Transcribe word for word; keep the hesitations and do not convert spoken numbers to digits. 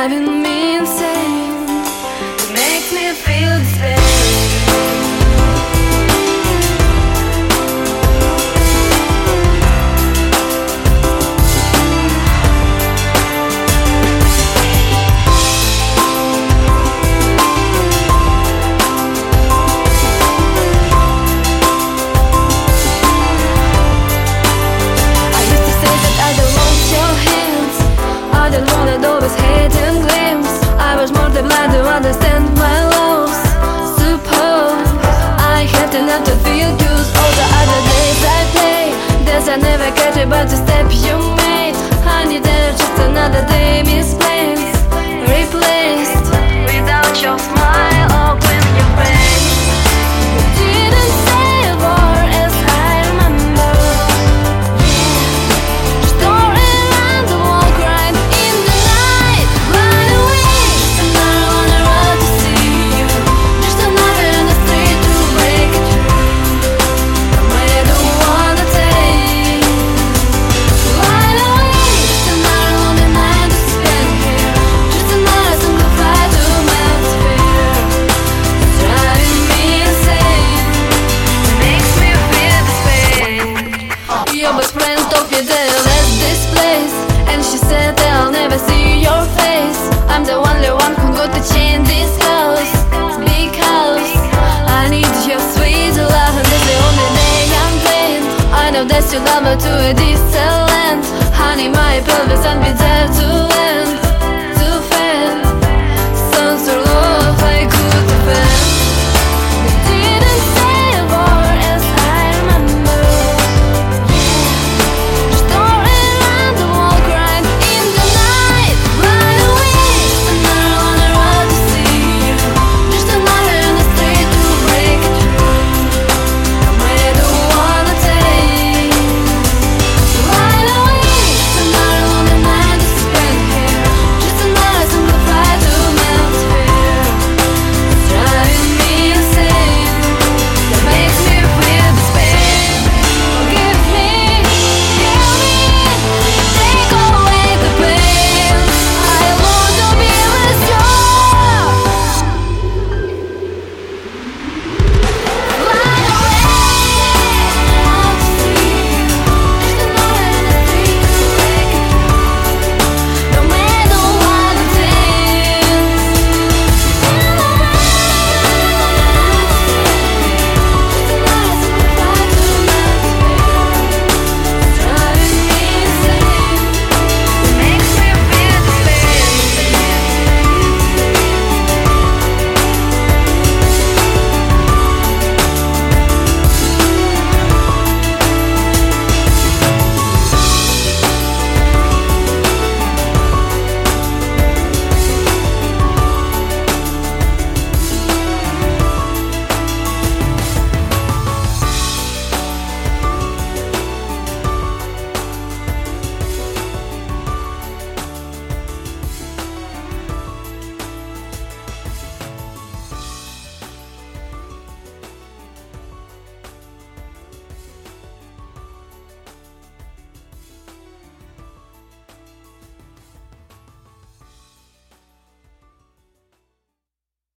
driving me insane. It makes me feel this pain. Always hate and glimpse. I was more than blind to understand my loss. Suppose I had enough to feel cause all the other days I play, days I never catch about the step you made. I needed just another day misplaced, replaced without your smile or when you face. You didn't say a word as I remember. Just don't around the walk right in the night. Run away, and I don't wanna run to see you. Just another in the street to break it through. I don't wanna take. Run away, just another lonely night to spend here. Just another single fight to melt fear. It's driving me insane. It makes me feel this pain. Your best friend told me that I left this place, and she said that I'll never see your face. I'm the only one who got to change this house, because I need your sweet love, and that's the only thing I'm playing. I know that you love me to a distance.